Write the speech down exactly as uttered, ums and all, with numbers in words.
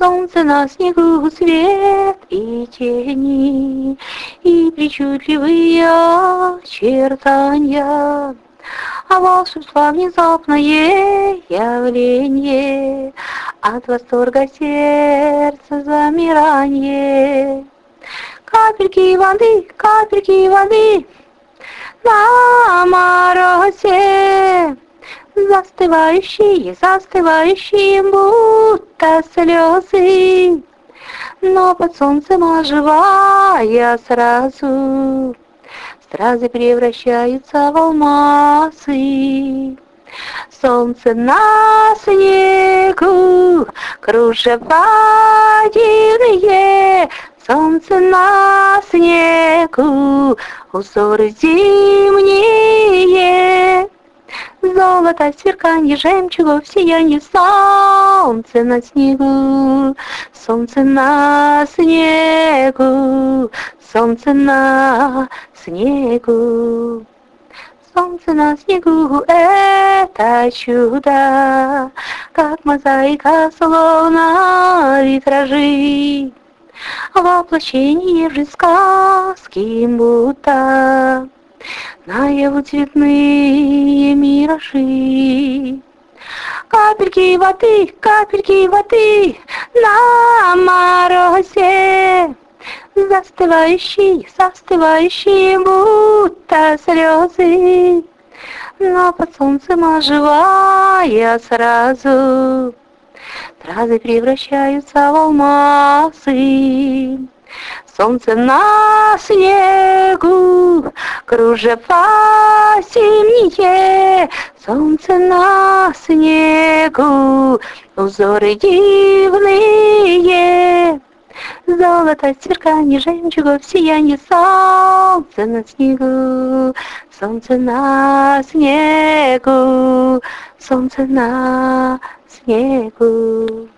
Солнце на снегу, свет и тени, и причудливые очертания, а волшебство внезапное явление, от восторга сердца замирание. Капельки воды, капельки воды на морозе, застывающие, застывающие, будто слезы, но под солнцем оживая сразу, стразы превращаются в алмазы. Солнце на снегу, кружева дивные, солнце на снегу, узоры зимние. Золото, сверканье, жемчугов, сияние, солнце на снегу, солнце на снегу, солнце на снегу. Солнце на снегу — это чудо, как мозаика, словно витражи, воплощение же сказки будто наяву цветные миражи. Капельки воды, капельки воды на морозе, застывающие, застывающие, будто слезы, но под солнцем оживая сразу, стразы превращаются в алмазы. Солнце на снегу, кружева зимние, солнце на снегу, узоры дивные. Золото, сверканье, жемчугов, сияние, солнце на снегу, солнце на снегу, солнце на снегу.